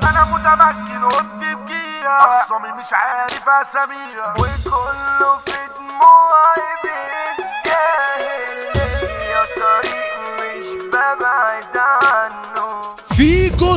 انا متمكن وبتبكيها، اخصامي مش عارف اساميها، وكله في دموعي بيتجاهل، يا طريق مش ببعد عنه. فيكو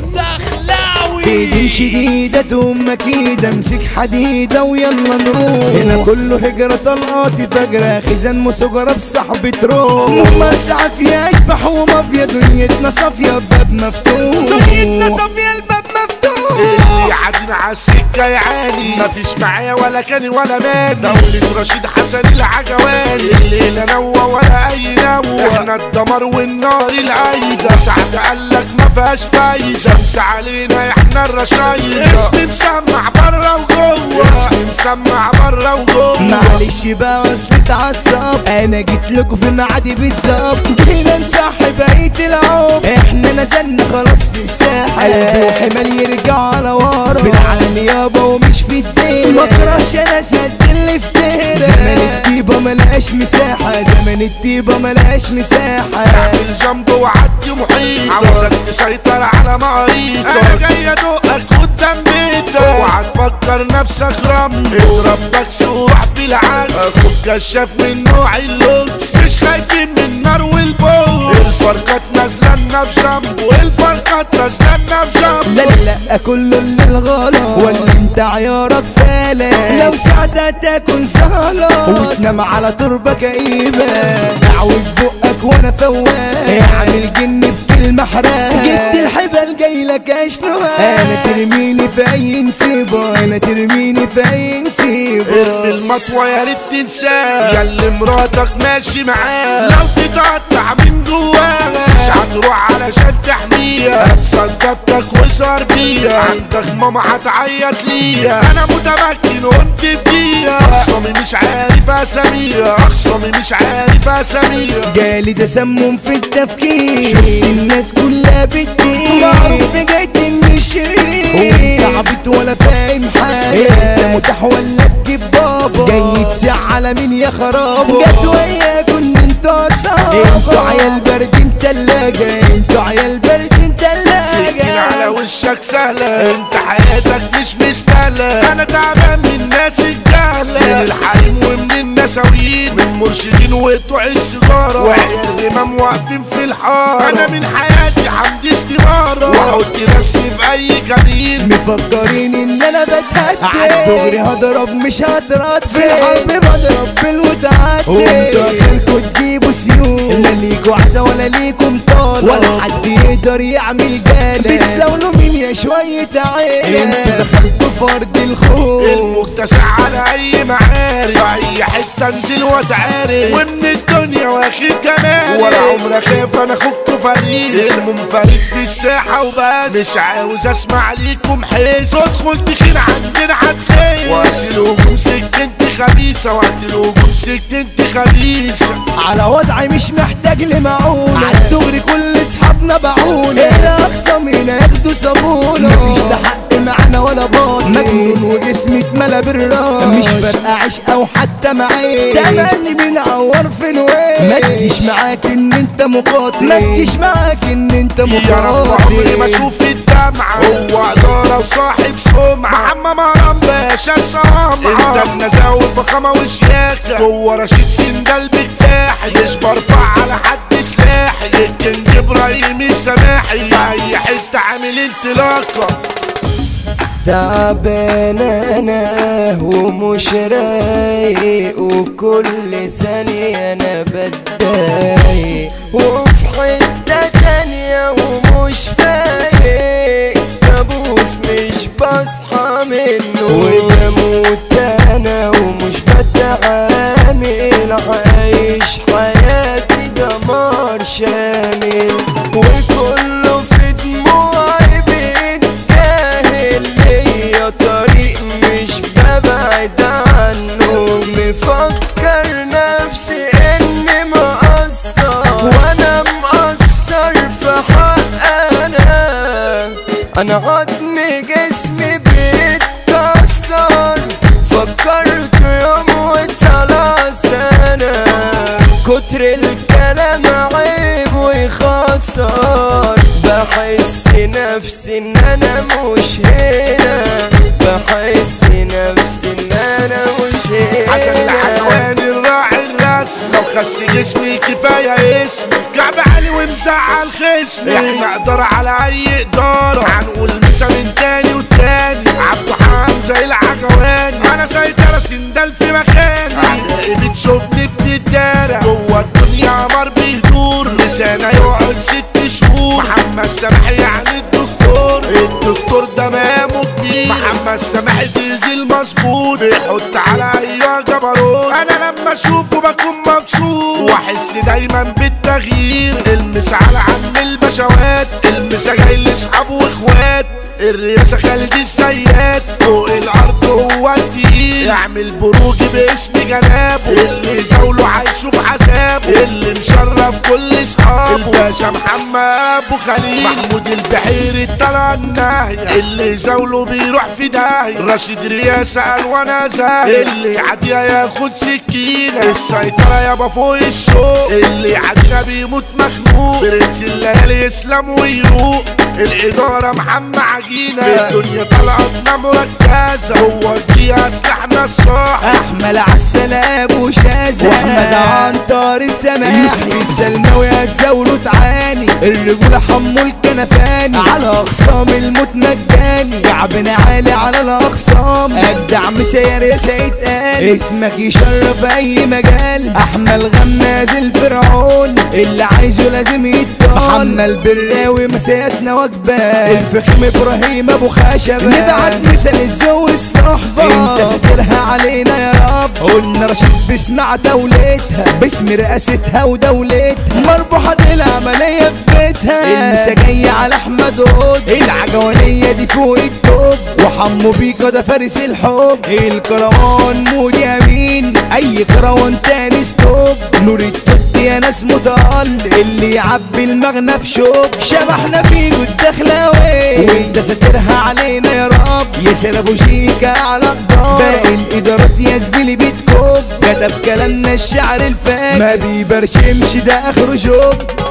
دخلاوي ايدين شديدة تقوم اكيد امسك حديدة ويلا نروح. هنا كله هجرة طلقاتي فجرة خزان مسجرة بصاحبي تروح. مسعى فيها اشبح ومافيا دنيتنا صافية باب مفتوح. دنيتنا صافية الباب مفتوح. اللي عادين عالسكة يعاني، مفيش معايا ولا كاني ولا ماني. دولة رشيد حسن العجواني، الليلة نوى ولا أي نوى. احنا الدمار والنار العايدة، سعد قالك مفيهاش فايدة. امسى علينا احنا الرشايدة، اسمي مسمع برا وجوه، اسمي مسمع برا وجوه. معلش بقى اصل اتعصب، انا جيت لكم في ميعادي بالظبط. هنا نصحي بقية العمر، احنا نزلنا خلاص في الساحة. قلبي وحمال يرجعوا على ورا، في العالم يابا ومش في الدنيا. مكرهش انا سد اللي افترى. زمن الطيبة ملقاش مساحة، زمن الطيبة ملقاش مساحة. اعمل جنب وعدي محيط، عاوزك تسيطر على مقاريطك. انا جاي ادقك قدام بيتك، اوعى تفكر نفسك رمل. اضرب بكس وروح بالعكس، اخوك كشاف من نوع اللوكس. مش خايفين من النار والبوس، الفرقات نازله لنا بجنب، والفرقات نازله لنا بجنب. لا لا كله اللي الغلط، ولا انت عيارك فالح. لو ساعتها تاكل زهلة وتنام على تربة كئيبة. دعوة بقك وانا فواق، عامل جن بكلمة حراق. جبت الحبل جايلك اشنوها، انا ترميني في اي نسيبة، انا ترميني في اي نسيبة. ارمي المطوة يا ريت تنساه، ياللي مراتك ماشي معاه. لو تتقطع من جواها مش هتروح علشان تحميها. هتصدقتك وصار بيها، عندك ماما هتعيط ليها. انا متمكن وانت بيها، اخصامي مش عارف اساميها، اخصامي مش عارف اساميها. جالي تسمم في التفكير، شفت الناس كلها بتطير. معروف جايت اني الشرير، وانت عبيط ولا فاهم حاجة. انت متاح ولا تجيب بابا، جاي تسع على مين يا خرابة. جت وياكم انتوا اصحاب، انتوا عيال برد تلاجة، انتوا عيال برد تلاجة. سكين على وشك سهلة، انت حياتك مش مستاهلة. انا تعبان من الناس الجهلة، من الحريم ومن النساوين، من مرشدين وبتوع السيجارة، وعيال رمام واقفين في الحارة. انا من حياتي حمدي استمارة، واحط نفسي في اي كمين. مفكرين ان انا بتهدي، عالدغري هضرب مش هترد. في الحرب بضرب بالمتعدي، وانتوا اخركوا تجيبوا سيوف. لا ليكوا عزا ولا ليكوا مطالة، ولا حد يقدر يعمل جالة. بتساولوا مين يا شوية عيلة، انتوا دخلتوا فرد الخوف. المكتسع على اي معارك، في اي حتة انزل واتعارك، ومن الدنيا واخد جمالي. ولا عمري خايف انا اخوكوا فريق، اسمه مفارق في الساحة وبس. مش عاوز اسمع ليكم حس، تدخل تخين عندنا هتخيس. وقت الهجوم سكنتي خبيثة، وقت الهجوم سكنتي خبيثة. على وضعي مش محتاج لمعونة، عالدغري كل اصحابنا باعونة. الاخصم هنا ياخدوا صابونة، مفيش لا حق معانا ولا باطل. مجنون وجسمي اتملى بالراس، مش فارقة عشق او حتى معايا. تملي بنعور في الوين، ما تجيش معاك ان انت مقاتل، ما تجيش معاك ان انت مقاتل. يا رب عمري ما اشوف الدمعة، هو ادارة وصاحب سمعة. محمد مرام باشا السمعة، انت النزاوي فخامة وشياكة. جوه رشيد سندال بكفاحي، مش برفع على حد سلاحي. الكينج ابراهيم السماحي، في اي حس عامل انطلاقة. تعبان انا ومش رايق، وكل ثانية انا بتضايق، وفي حتة تانية ومش فايق. كابوس مش بصحى منه، وبموت انا ومش بتعامل. عايش حياتي دمار شامل، وكله في دموعي بيتجاهل. ليا طريق مش ببعد عنه، مفكر نفسي اني مقصر، وانا مقصر في حق انا عظم جسمي بيتكسر. فكرت يوم وخلاص انا، كتر الكلام عيب ويخسر. بحس نفسي ان انا مش هنا، بحس نفسي ان انا مش حسن هنا. الحلواني الراعي الرسم، لو خس جسمي كفاية اسم كعب عالي ومزعل خصمي. احنا نقدر على اي ادارة، هنقول مسا من تاني وتاني. عبده حمزة العجواني، انا سيطرة سندال في مكاني. علاقي بتشوفني بتدارى جوه الدنيا عمر بيدور، لسانه يقعد 6 شهور. محمد سامح يعني الدكتور دمامه كبير. محمد سامح ديزل مظبوط، بيحط على ايوه جبروت. انا لما اشوفه بكون مبسوط، واحس دايما بالتغيير. المس على عم البشوات، المسا جاي لاصحابه واخوات. الرئاسة خالد السياد، فوق الارض هو التقيل. يعمل بروج باسم جنابه، اللي زاوله هيشوف عذابه. اللي مشرف كل اصحابه الباشا محمد ابو خليل. محمود البحيري الطلع الناهية، اللي زاوله بيروح في داهية. رشيد رياسة قال وانا زاهية، اللي عادية ياخد سكينة. السيطرة يابا فوق الشوق، اللي عادية بيموت مخنوق. برنس الليالي يسلم ويروق. الإدارة محمد عجينة، الدنيا طلعتنا مركزة. هو دي أسلحنا الصح، احمل عالسلام وشازة، واحمد عنتر السماح. يوسف السلماوي هتزاوله تعاني، الرجولة حمو الكنفاني. على اخصام الموت مجاني، كعبنا عالي على الاخصام. اجدع مسير يا سيد قال، اسمك يشرف اي مجال. احمل غماز الفرعون، اللي عايزه لازم يتطال. محمد براوي مسياتنا وجبة، الفخم ابراهيم ابو خشبة. نبعت مثل الزو الصحبة، انت ساترها علينا يا رب. قلنا رشيد باسمع دولتها، باسم رئاستها ودولتها. مربوحة العملية في بيتها، المسا جاية على احمد هود. العجوانية دي فوق التوب، وحمو بيكا ده فارس الحب. الكروان مود يمين، اي كروان تاني ستوب. نور التوت يا ناس متألق، اللي يعبي المغنى في شوب. شبحنا فيه الدخلاوي، وانت ساترها علينا يا رب. ياسر ابو شيكا على الدار، باقي الادارات يا زميلي بتكوب. كتب كلامنا الشعر الفاجر، ما بيبرشمش ده اخره شوب.